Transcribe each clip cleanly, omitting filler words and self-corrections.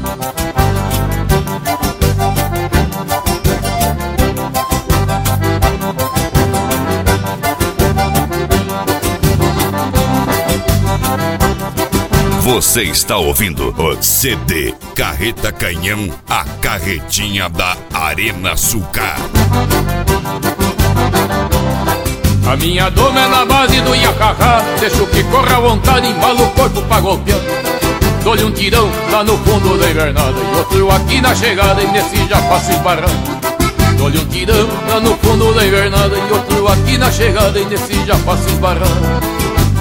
Você está ouvindo o CD Carreta Canhão, a carretinha da Arena Sucar. A minha doma é na base do iacacá, deixo que corra à vontade, embalo o corpo pra golpear. Dou-lhe um tirão lá no fundo da invernada e outro aqui na chegada, e nesse já faço esbarrando. Dou-lhe um tirão lá no fundo da invernada e outro aqui na chegada, e nesse já faço esbarrando.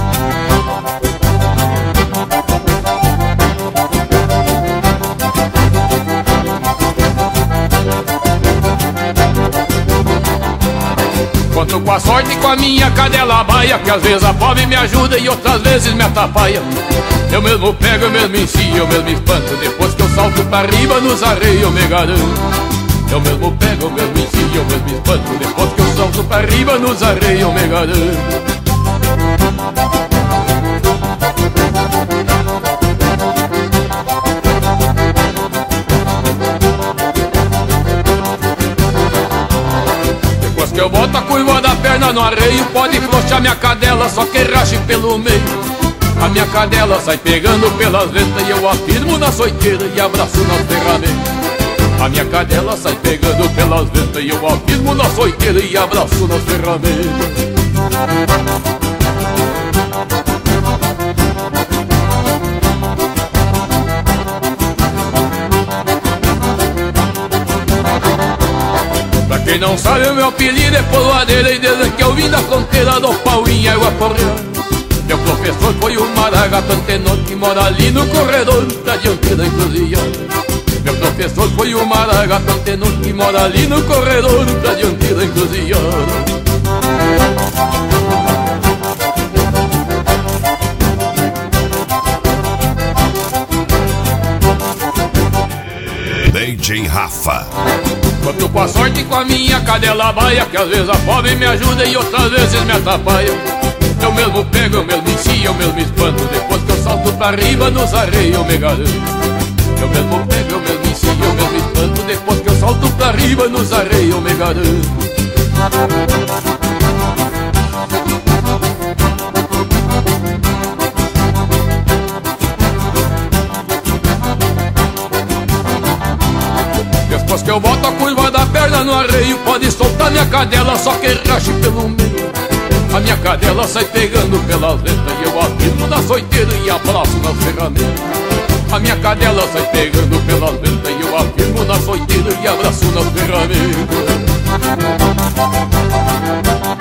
Conto com a sorte e com a minha cadela baia, que às vezes a pobre me ajuda e outras vezes me atrapalha. Eu mesmo pego, eu mesmo ensino, eu mesmo espanto, depois que eu salto pra riba nos arreios eu me garanto. Eu mesmo pego, eu mesmo ensino, eu mesmo espanto, depois que eu salto pra riba nos arreios eu me garanto. Eu boto a curva da perna no arreio, pode flochar minha cadela, só que rache pelo meio. A minha cadela sai pegando pelas ventas e eu afirmo na soiteira e abraço nas ferramentas. A minha cadela sai pegando pelas ventas e eu afirmo na soiteira e abraço nas ferramentas. Quem não sabe o meu apelido é Poloadeira, e desde que eu vim da fronteira do pau em água porreira. Meu professor foi o Maragato Antenor, que mora ali no corredor da diante da encruzilhada. Meu professor foi o Maragato Antenor, que mora ali no corredor da diante da encruzilhada. DJ Rafa. Conto com a sorte e com a minha cadela baia, que às vezes a pobre me ajuda e outras vezes me atrapalha. Eu mesmo pego, eu mesmo ensino, eu mesmo espanto, depois que eu salto pra riba nos arreios eu me garanto. Eu mesmo pego, eu mesmo ensino, eu mesmo espanto, depois que eu salto pra riba nos arreios eu me garanto. Depois que eu boto a curva da perna no arreio, pode soltar minha cadela, só que rache pelo meio. A minha cadela sai pegando pelas ventas e eu afirmo na soiteira e abraço nas ferramentas. A minha cadela sai pegando pelas ventas e eu afirmo na soiteira e abraço nas ferramentas.